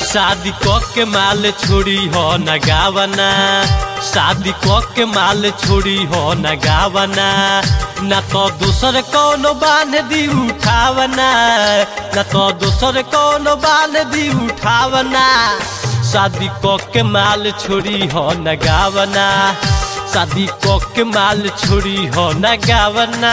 शादी क के माल छोड़ी हो न गावना, शादी क के माल छोड़ी हो न गावना, न तो दूसर कौनो बांध दी उठावना, न तो दूसर कौनो बांध दी उठावना। शादी क के माल छोड़ी हो न गावना, शादी क के माल छोड़ी हो न गावना।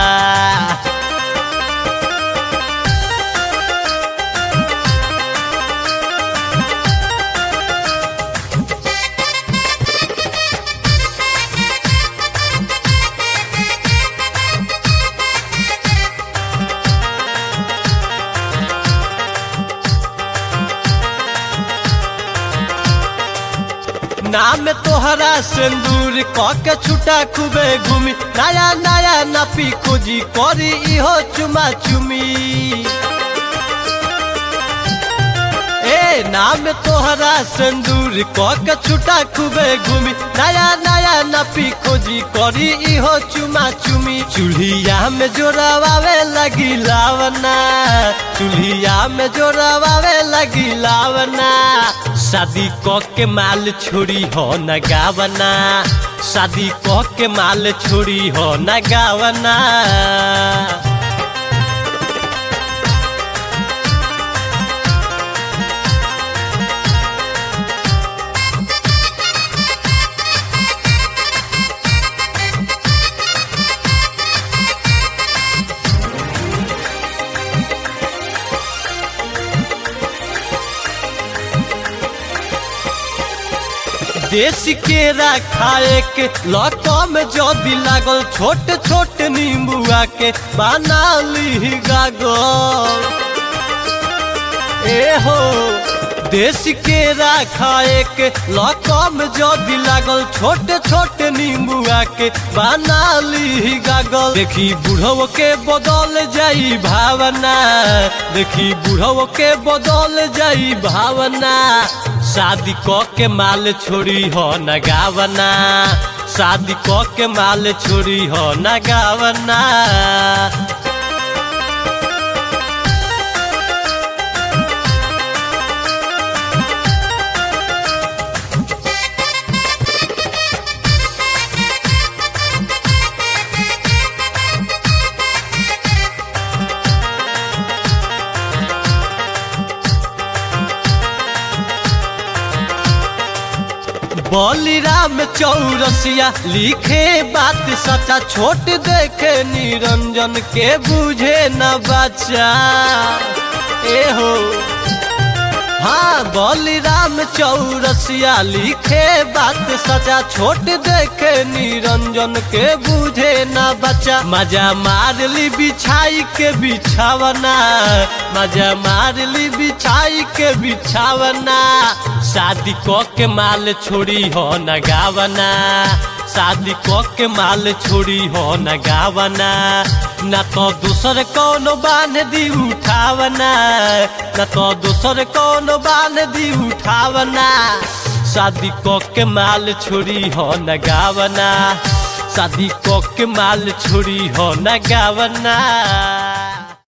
नाम तोहरा सिंदूर क के छुटा खूबे घूमी, नया नया नपी खोजी करी इहो चुमा चुमी। नाम तोहरा सिंदूर क के छुटा खूबे घूमी, नया नया नपी खोजी करी इहो चुमा चुमी। चूल्हिया में जोड़ावे लगी लावना, चूल्हिया में जोड़ावे लगी लावना। शादी क के माल छोड़ी हो न गावना, शादी क के माल छोड़ी हो न गावना। देसी केरा खाए के लौका में जदी लागल, छोटे छोटे नींबुआ के बना ली गागल। हो देसी केरा खाए के लौका में जदी लागल, छोटे छोटे नींबुआ के बना ली गागल। देखी बुढ़व के बदल जाई भावना, देखी बुढ़व के बदल जाई भावना। शादी क के माल छोड़ी हो न गावना, शादी क के माल छोड़ी हो न गावना। बलिराम चौरसिया लिखे बात सच्चा, छोट देखे निरंजन के बुझे न बच्चा। हो हाँ बलिराम चौरसिया लिखे बात सच्चा, छोट देखे निरंजन के बुझे न बच्चा। मजा मार ली बिछाई के बिछावना, मजा मार ली बिछाई के बिछावना। शादी क के माल छोड़ी हो न गावना, शादी क के माल छोड़ी हो न गावना। न तो दूसर कौनो बांध दी उठावना, न तो दूसर कौनो बांध दी उठावना। शादी क के माल छोड़ी हो न गावना, शादी क के माल छोड़ी हो न गावना।